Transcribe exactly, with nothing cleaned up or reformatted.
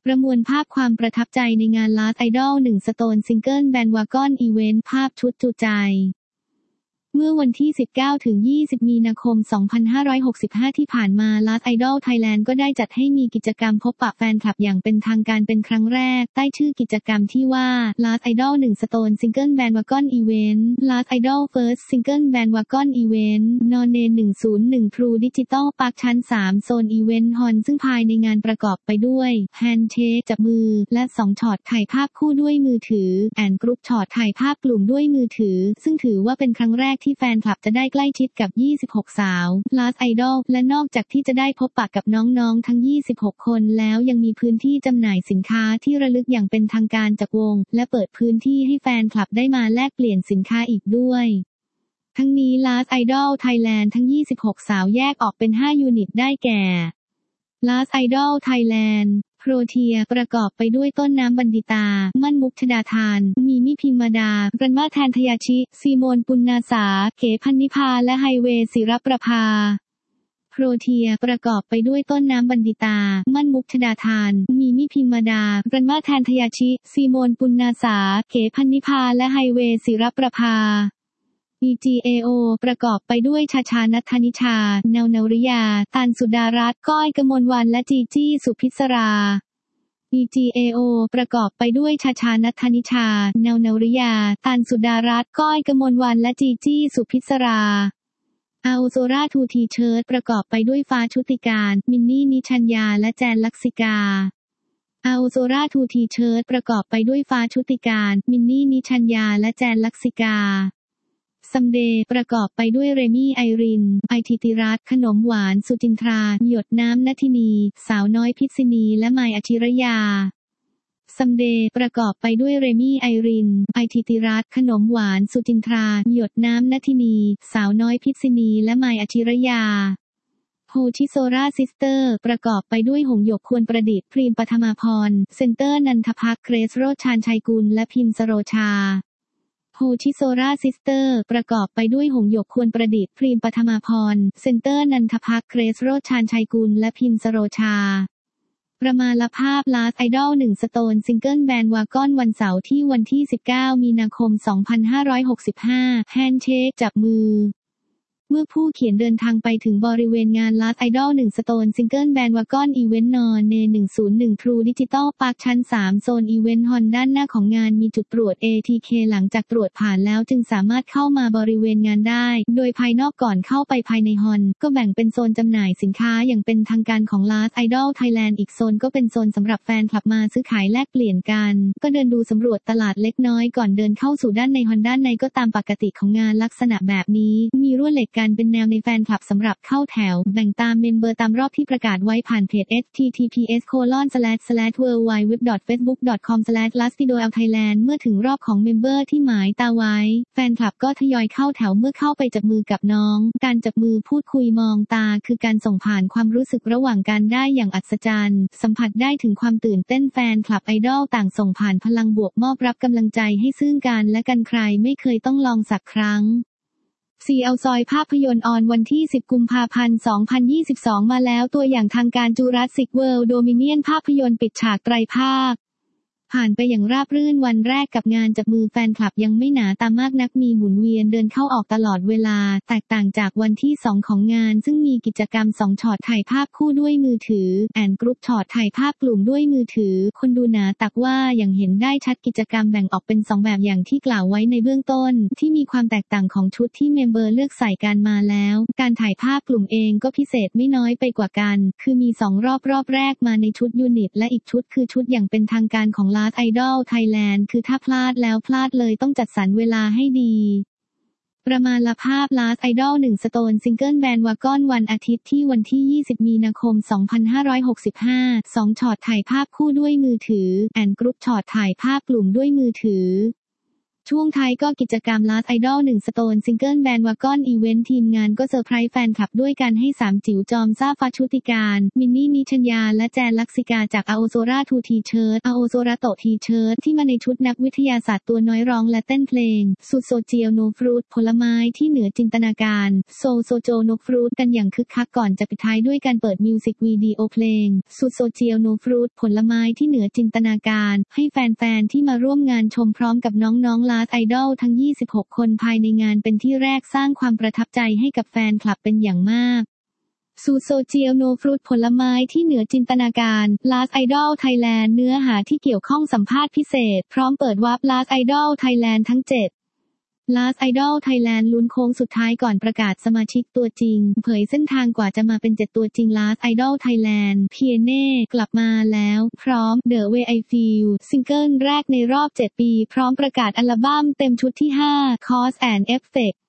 ประมวลภาพความประทับใจในงาน Last Idol หนึ่ง Stone Single Bandwagon Event ภาพชุดจูใจเมื่อวันที่ สิบเก้าถึงยี่สิบ มีนาคม สองพันห้าร้อยหกสิบห้า ที่ผ่านมา Last Idol Thailand ก็ได้จัดให้มีกิจกรรมพบปะแฟนคลับอย่างเป็นทางการเป็นครั้งแรกใต้ชื่อกิจกรรมที่ว่า Last Idol หนึ่ง Stone Single Bandwagon Event Last Idol First Single Bandwagon Event นอนเน หนึ่งศูนย์หนึ่ง True Digital Park ชั้น สาม โซนอีเวนต์ฮอลล์ซึ่งภายในงานประกอบไปด้วยแฮนด์เชคจับมือและสองช็อตถ่ายภาพคู่ด้วยมือถือแอนด์กรุ๊ปช็อตถ่ายภาพกลุ่มด้วยมือถือซึ่งถือว่าเป็นครั้งแรกที่แฟนคลับจะได้ใกล้ชิดกับ ยี่สิบหก สาว Last Idol และนอกจากที่จะได้พบปะกับน้องๆทั้ง ยี่สิบหก คนแล้วยังมีพื้นที่จำหน่ายสินค้าที่ระลึกอย่างเป็นทางการจากวงและเปิดพื้นที่ให้แฟนคลับได้มาแลกเปลี่ยนสินค้าอีกด้วยทั้งนี้ Last Idol Thailand ทั้ง ยี่สิบหก สาวแยกออกเป็น ห้า ยูนิตได้แก่ Last Idol Thailandโปรเทียประกอบไปด้วยต้นน้ำบันดิตามั่นมุกชดาธานมีมิพิมมาดารันมาแทนทยาชิซีโมนปุณณาสาเก๋พันนิพาและไฮเวย์ศิรประภาโปรเทียประกอบไปด้วยต้นน้ำบันดิตามั่นมุกชดาธานมีมิพิมมาดารันมาแทนทยาชิซีโมนปุณณาสาเก๋พันนิพาและไฮเวย์ศิรประภาอี จี เอ โอ ประกอบไปด้วยชาชานัทธนิชาแนวนริยาตานสุดารัตน์ก้อยกมลวรรณและจีจี้สุพิศรา อี จี เอ โอ ประกอบไปด้วยชาชานัทธนิชาแนวนริยาตานสุดารัตน์ก้อยกมลวรรณและจีจี้สุพิศราอาโอโซราทูทีเชิร์ตประกอบไปด้วยฟ้าชุติการมินนี่นิชัญญาและแจนลักษิกาอาโอโซราทูทีเชิร์ตประกอบไปด้วยฟ้าชุติการมินนี่นิชัญญาและแจนลักษิกาซัมเดย์ประกอบไปด้วยเรมี่ไอรินไอธิติรัตน์ขนมหวานสุจินทราหยดน้ำณทินีสาวน้อยพิษณีและไมอาชิรยาซัมเดย์ประกอบไปด้วยเรมี่ไอรินไอธิติรัตน์ขนมหวานสุจินทราหยดน้ำณทินีสาวน้อยพิษณีและไมอาชิรยาโฮชิโซราซิสเตอร์ประกอบไปด้วยหงหยกควรประดิษฐ์พรีมปฐมาพรเซนเตอร์นันทภักเกรซโรจน์ชาญชัยกุลและพิมพ์สโรชาโฮชิโซราซิสเตอร์ประกอบไปด้วยหงหยกควรประดิษฐ์พรีมปฐมาพรเซนเตอร์นันทภักเกรซโรจน์ชาญชัยกุลและพิมพ์สโรชาประมาณภาพ Last Idol หนึ่ง Stone Single Bandwagon วันเสาร์ที่วันที่ สิบเก้า มีนาคม สองพันห้าร้อยหกสิบห้า แฮนด์เชคจับมือเมื่อผู้เขียนเดินทางไปถึงบริเวณงาน Last Idol หนึ่ง Stone Single Bandwagon Event นอนเน หนึ่งศูนย์หนึ่ง True Digital Park ชั้น สาม โซนอีเวนต์ฮอลล์ด้านหน้าของงานมีจุดตรวจ เอ ที เค หลังจากตรวจผ่านแล้วจึงสามารถเข้ามาบริเวณงานได้โดยภายนอกก่อนเข้าไปภายในฮอลล์ก็แบ่งเป็นโซนจำหน่ายสินค้าอย่างเป็นทางการของ Last Idol Thailand อีกโซนก็เป็นโซนสำหรับแฟนคลับมาซื้อขายแลกเปลี่ยนกันก็เดินดูสำรวจตลาดเล็กน้อยก่อนเดินเข้าสู่ด้านในฮอลล์ด้านในก็ตามปกติของงานลักษณะแบบนี้มีรั้วเหล็กกันเป็นแนวในแฟนคลับสำหรับเข้าแถวแบ่งตามเมมเบอร์ตามรอบที่ประกาศไว้ผ่านเพจ เอช ที ที พี เอส โคลอน สแลช สแลช ดับเบิลยู ดับเบิลยู ดับเบิลยู ดอท เฟซบุ๊ก ดอท คอม สแลช ลาสติโด แอล ไทยแลนด์ เมื่อถึงรอบของเมมเบอร์ที่หมายตาไว้แฟนคลับก็ทยอยเข้าแถวเมื่อเข้าไปจับมือกับน้องการจับมือพูดคุยมองตาคือการส่งผ่านความรู้สึกระหว่างกันได้อย่างอัศจรรย์สัมผัสได้ถึงความตื่นเต้นแฟนคลับไอดอลต่างส่งผ่านพลังบวกมอบรับกำลังใจให้ซึ่งกันและกันใครไม่เคยต้องลองสักครั้งซี แอล ซอยภาพยนตร์ออนวันที่ สิบ กุมภาพันธ์ สองพันยี่สิบสอง มาแล้วตัวอย่างทางการจูราสสิกเวิลด์โดมิเนียนภาพยนตร์ปิดฉากไตรภาคผ่านไปอย่างราบรื่นวันแรกกับงานจับมือแฟนคลับยังไม่หนาตามากนักมีหมุนเวียนเดินเข้าออกตลอดเวลาแตกต่างจากวันที่สองของงานซึ่งมีกิจกรรมสองช็อตถ่ายภาพคู่ด้วยมือถือแอนด์กรุ๊ปช็อตถ่ายภาพกลุ่มด้วยมือถือคนดูหนาตักว่าอย่างเห็นได้ชัดกิจกรรมแบ่งออกเป็นสองแบบอย่างที่กล่าวไว้ในเบื้องต้นที่มีความแตกต่างของชุดที่เมมเบอร์เลือกใส่กันมาแล้วการถ่ายภาพกลุ่มเองก็พิเศษไม่น้อยไปกว่ากันคือมีสองรอบรอบแรกมาในชุดยูนิตและอีกชุดคือชุดอย่างเป็นทางการของ Last Idol Thailand คือถ้าพลาดแล้วพลาดเลยต้องจัดสรรเวลาให้ดีประมาณภาพ Last Idol หนึ่ง Stone Single Bandwagon วันอาทิตย์ที่วันที่ ยี่สิบ มีนาคม สองพันห้าร้อยหกสิบห้า สองช็อตถ่ายภาพคู่ด้วยมือถือแอนด์กรุ๊ปช็อตถ่ายภาพกลุ่มด้วยมือถือช่วงท้ายก็กิจกรรม Last Idol หนึ่ง Stone Single Bandwagon Event ทีมงานก็เซอร์ไพรส์แฟนคลับด้วยการให้สามจิ๋วจอมซ่าฟ้าชุติการมินนี่นิชัญญาและแจนลักษิกาจาก Aozora ทู T-shirt Aozora โต T-shirt ที่มาในชุดนักวิทยาศาสตร์ตัวน้อยร้องและเต้นเพลงสุดโซเจียวโนฟรุตผลไม้ที่เหนือจินตนาการโซโซโจโนฟรุตกันอย่างคึกคักก่อนจะปิดท้ายด้วยการเปิดมิวสิกวิดีโอเพลงสุดโซเจียวโนฟรุตผลไม้ที่เหนือจินตนาการให้แฟนๆที่มาร่วมงานชมพร้อมกับน้องๆ Last Idol ทั้งยี่สิบหกคนภายในงานเป็นที่แรกสร้างความประทับใจให้กับแฟนคลับเป็นอย่างมากสูตรโซเจียวโนฟรุตผลไม้ที่เหนือจินตนาการ Last Idol Thailand เนื้อหาที่เกี่ยวข้องสัมภาษณ์พิเศษพร้อมเปิดวาร์ป Last Idol Thailand ทั้งเจ็ดLast Idol Thailand ลุ้นโค้งสุดท้ายก่อนประกาศสมาชิกตัวจริงเผยเส้นทางกว่าจะมาเป็นเจ็ดตัวจริง Last Idol Thailand เพียเน่กลับมาแล้วพร้อม The Way I Feel ซิงเกิลแรกในรอบเจ็ดปีพร้อมประกาศอัลบั้มเต็มชุดที่ห้า Cause and Effect